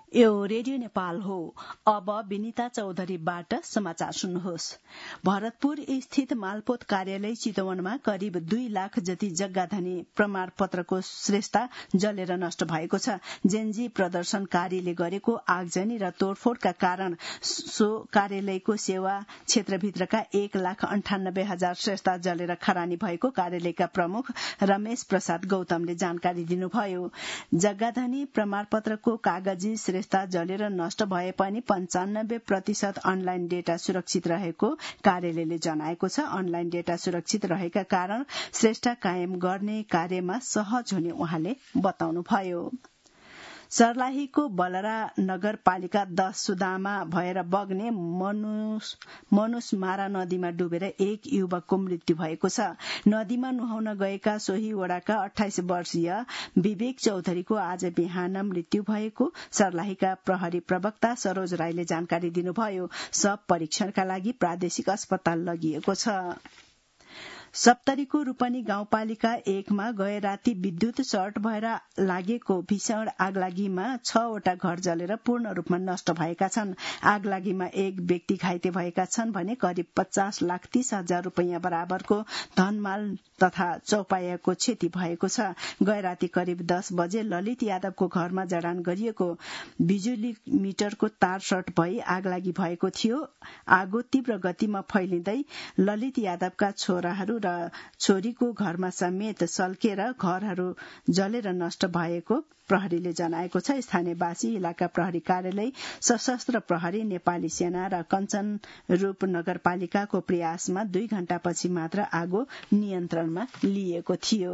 यो रेडियो नेपाल हो। अब विनिता चौधरीबाट समाचार सुन्नुहोस्। भरतपुर स्थित मालपोत कार्यालय चितवनमा करिब 2 लाख जति जग्गाधनी प्रमाणपत्रको श्रेष्ठता जलेर नष्ट भएको छ। जेनजी प्रदर्शनकारीले गरेको आगजनी र तोडफोडका कारण सो कार्यालयको सेवा क्षेत्रभित्रका 1,98,000 श्रेष्ठता जलेर खरानी भएको कार्यालयका प्रमुख रमेश प्रसाद गौतमले जानकारी दिनुभयो। जग्गाधनी प्रमाणपत्रको कागजी श्रेष्ठता जलेर नष्ट भए पनि 95% अनलाइन डेटा सुरक्षित रहेको कार्यालयले जनाएको छ। अनलाइन डेटा सुरक्षित रहेका कारण श्रेष्ठता कायम गर्ने कार्यमा सहज हुने उहाँले बताउनुभयो। सर्लाहीको बलरा नगरपालिका 10 सुदामा भएर बग्ने मनुषमारा नदीमा डुबेर एक युवकको मृत्यु भएको छ। नदीमा नुहाउन गएका सोही वडाका 28 वर्षीय विवेक चौधरीको आज बिहान मृत्यु भएको सर्लाहीका प्रहरी प्रवक्ता सरोज राईले जानकारी दिनुभयो। शव परीक्षणका लागि प्रादेशिक अस्पताल लगिएको छ। सप्तरीको रूपनी गाउँपालिका 1 मा गए राति विद्युत सर्ट भएर लागेको भीषण आगलागीमा 6 वटा घर जलेर पूर्ण रूपमा नष्ट भएका छन्। आगलागीमा एक व्यक्ति घाइते भएका छन् भने करिब 50,30,000 रुपैयाँ बराबरको धनमाल तथा चौपायाको क्षति भएको छ। गए राति करिब 10 बजे ललित यादवको घरमा जडान गरिएको बिजुली मिटरको तार सर्ट भई आगलागी भएको थियो। आगो तीव्र गतिमा फैलिँदै ललित यादवका छोराहरू र छोरीको घरमा समेत सल्केर घरहरू जलेर नष्ट भएको प्रहरीले जनाएको छ। स्थानीयवासी, इलाका प्रहरी कार्यालय, सशस्त्र प्रहरी, नेपाली सेना र कञ्चनरूप नगरपालिकाको प्रयासमा 2 घण्टापछि मात्र आगो नियन्त्रणमा लिएको थियो।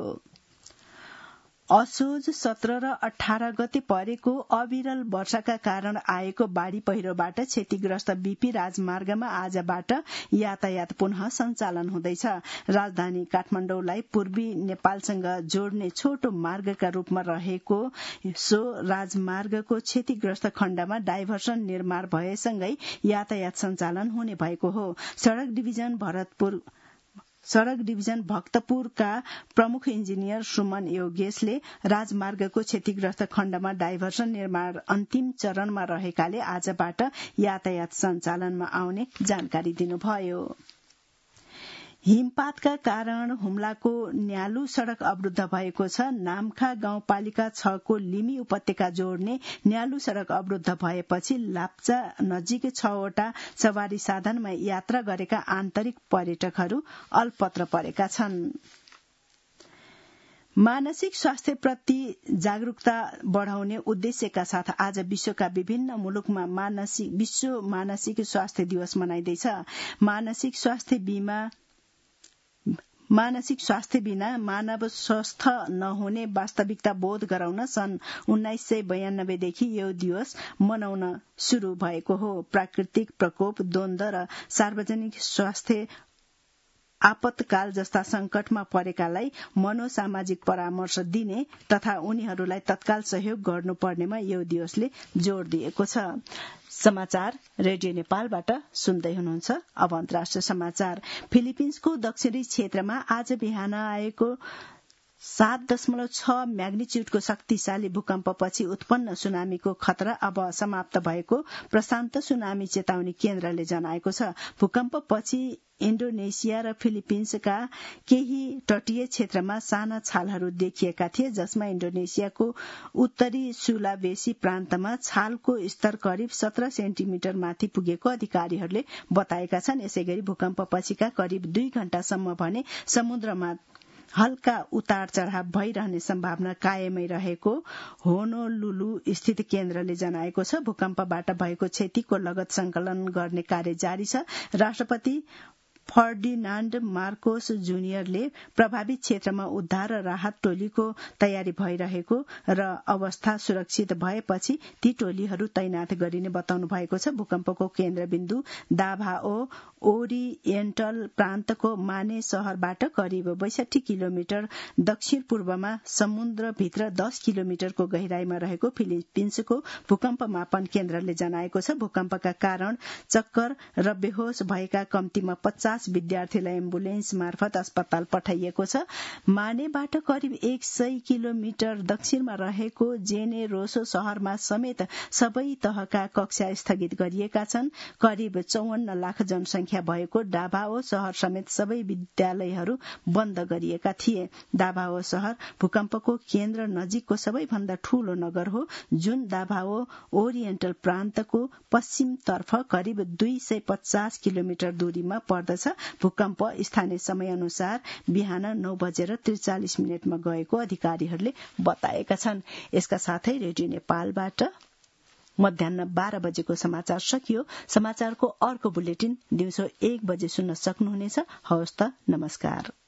असोज 17 र 18 गते परेको अविरल वर्षाका कारण आएको बाढ़ी पहिरोबाट क्षतिग्रस्त बीपी राजमार्गमा आजबाट यातायात पुनः सञ्चालन हुँदैछ। राजधानी काठमाडौँलाई पूर्वी नेपालसँग जोड्ने छोटो मार्गका रूपमा रहेको सो राजमार्गको क्षतिग्रस्त खण्डमा डाइभर्सन निर्माण भएसँगै यातायात सञ्चालन हुने भएको हो। सड़क डिभिजन भक्तपुरका प्रमुख इन्जिनियर सुमन योगेशले राजमार्गको क्षतिग्रस्त खण्डमा डाइभर्सन निर्माण अन्तिम चरणमा रहेकाले आजबाट यातायात सञ्चालनमा आउने जानकारी दिनुभयो। हिमपातका कारण हुम्लाको न्यालु सड़क अवरुद्ध भएको छ। नामखा गाउँपालिका 6 को लिमी उपत्यका जोड्ने न्यालु सड़क अवरुद्ध भएपछि लाप्चा नजिकै 6 वटा सवारी साधनमा यात्रा गरेका आन्तरिक पर्यटकहरू अलपत्र परेका छन्। मानसिक स्वास्थ्यप्रति जागरूकता बढ़ाउने उद्देश्यका साथ आज विश्वका विभिन्न मुलुकमा विश्व मानसिक स्वास्थ्य दिवस मनाइँदैछ। मानसिक स्वास्थ्य बिना मानव स्वस्थ नहुने वास्तविकता बोध गराउन सन् 1992 देखि यो दिवस मनाउन शुरू भएको हो। प्राकृतिक प्रकोप, द्वन्द र सार्वजनिक स्वास्थ्य आपतकाल जस्ता संकटमा परेकालाई मनोसामाजिक परामर्श दिने तथा उनीहरूलाई तत्काल सहयोग गर्नुपर्नेमा यो दिवसले जोड़ दिएको छ। समाचार रेडियो नेपालबाट सुन्दै हुनुहुन्छ। अब अन्तर्राष्ट्रिय समाचार। फिलिपिन्सको दक्षिणी क्षेत्रमा आज बिहान आएको 7.6 म्याग्निच्युडको शक्तिशाली भूकम्पपछि उत्पन्न सुनामीको खतरा अब समाप्त भएको प्रशान्त सुनामी चेतावनी केन्द्रले जनाएको छ। भूकम्पपछि इन्डोनेसिया र फिलिपिन्सका केही तटीय क्षेत्रमा साना छालहरू देखिएका थिए, जसमा इन्डोनेसियाको उत्तरी सुलावेसी प्रान्तमा छालको स्तर करिब 17 सेन्टिमिटर माथि पुगेको अधिकारीहरूले बताएका छन्। यसैगरी भूकम्पपछिका करिब 2 घण्टासम्म भने समुद्रमा हल्का उतार चढ़ाव भइरहने सम्भावना कायमै रहेको होनोलुलु स्थित केन्द्रले जनाएको छ। भूकम्पबाट भएको क्षतिको लगत संकलन गर्ने कार्य जारी छ। राष्ट्रपति फर्डिनाण्ड मार्कोस जुनियरले प्रभावित क्षेत्रमा उद्धार र राहत टोलीको तयारी भइरहेको र अवस्था सुरक्षित भएपछि ती टोलीहरू तैनाथ गरिने बताउनु भएको छ। भूकम्पको केन्द्रबिन्दु दाभाओ ओरिएन्टल प्रान्तको माने शहरबाट करिब 62 किलोमिटर दक्षिण पूर्वमा समुद्रभित्र 10 किलोमिटरको गहिराईमा रहेको फिलिपिन्सको भूकम्प मापन केन्द्रले जनाएको छ। भूकम्पका कारण चक्कर र बेहोस भएका कम्तीमा 50 50 विद्यार्थीलाई एम्बुलेन्स मार्फत अस्पताल पठाइएको छ। मानेबाट करिब 100 किलोमिटर दक्षिणमा रहेको जेने रोसो शहरमा समेत सबै तहका कक्षा स्थगित गरिएका छन्। करिब 54 लाख जनसंख्या भएको डाभाओ शहर समेत सबै विद्यालयहरू बन्द गरिएका थिए। डाभाओ शहर भूकम्पको केन्द्र नजिकको सबैभन्दा ठूलो नगर हो, जुन डाभाओ ओरिएन्टल प्रान्तको पश्चिमतर्फ करिब 250 किलोमिटर दूरीमा पर्दछ। भूकम्प स्थानीय समय अनुसार बिहान 9:43 मा गएको अधिकारीहरूले बताएका छन्। यसका साथै रेडियो नेपालबाट मध्याह्न 12 बजेको समाचार सकियो। समाचारको अर्को बुलेटिन दिउँसो 1 बजे सुन्न सक्नुहुनेछ। हवस् त, नमस्कार।